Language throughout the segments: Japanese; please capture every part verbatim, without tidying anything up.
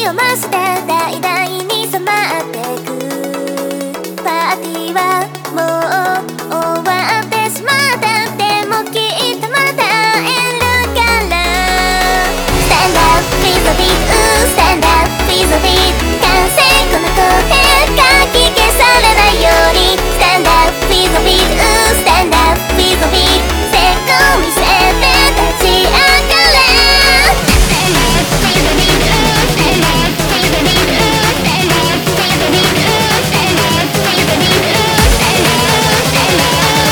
を増して大々に染まってく。パーティーはもう終わってしまった。でもきっとまた会えるから。 Stand up with the beat Stand up with the beat 完成この声かき消されないように Stand up with the beat Stand up with the beat 成功見せて立ち上がれ。 Stand up with the beat Stand up with the beat Stand up with the beat Stand up with the beat Stand up Stand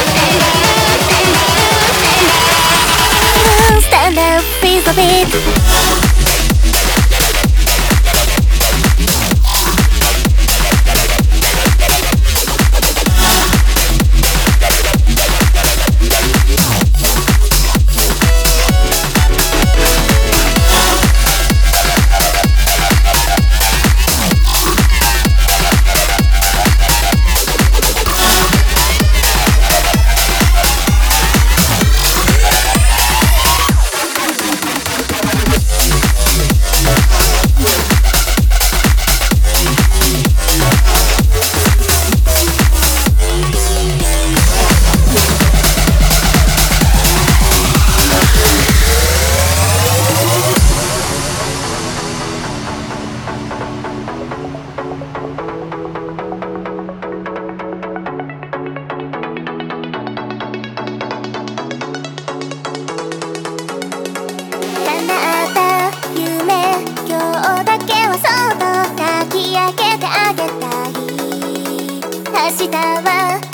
up Stand up Stand up Stand up with the beat明日は